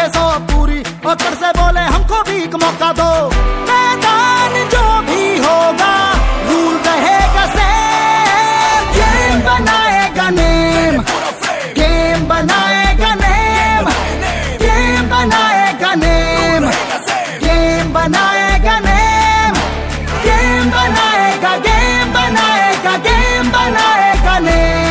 के 100 पूरी, और कर से बोले हमको भी